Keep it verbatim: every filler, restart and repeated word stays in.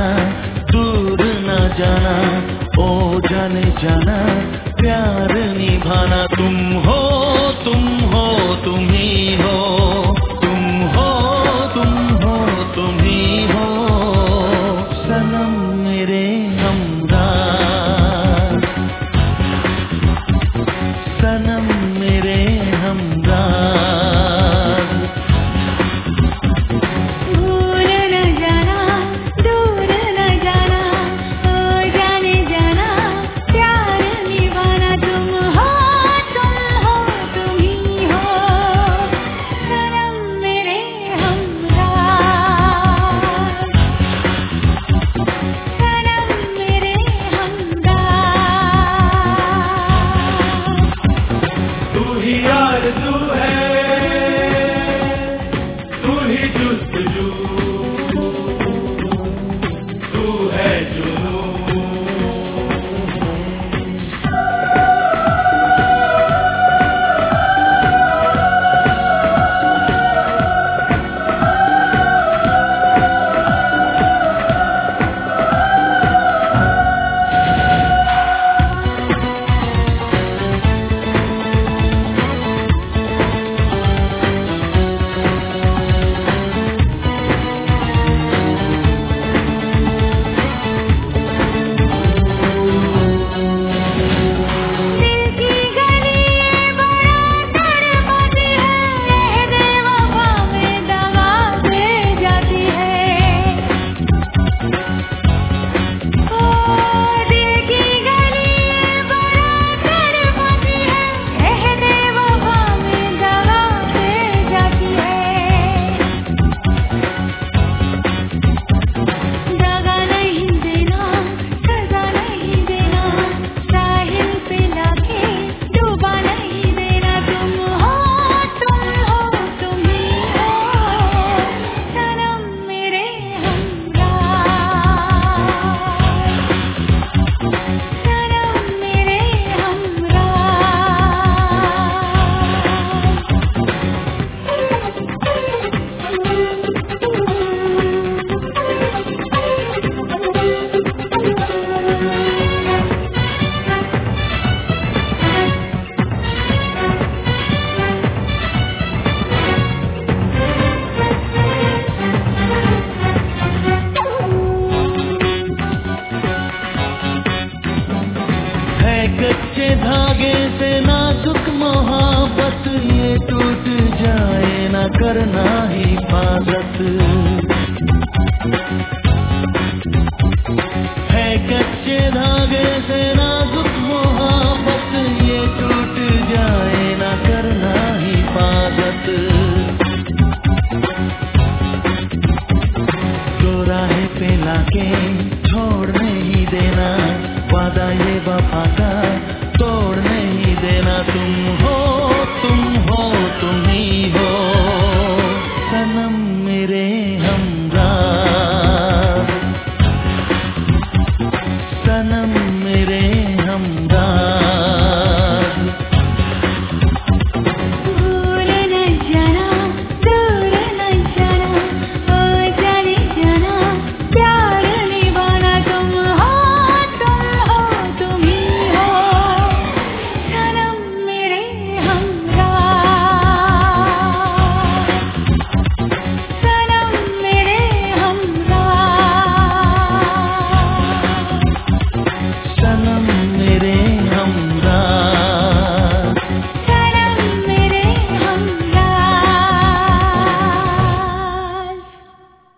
जाना, दूर न जाना, ओ जाने जाना, प्यार निभाना। तुम हो तुम हो तुम ही हो, तुम हो तुम हो तुम ही हो, सनम मेरे हमराह, सनम मेरे हमराह। तू है तू ही जुस्तजू, तू है जुनून। कच्चे धागे से नाजुक मोहब्बत, ये टूट जाए ना करना हिफाजत। है कच्चे धागे से नाजुक मोहब्बत, ये टूट जाए ना करना हिफाजत। दो राहें पे लाके छोड़ नहीं देना, वादा ये वफा का तोड़ नहीं देना। तुम हो तुम हो तुम ही हो, सनम मेरे हमराह, सनम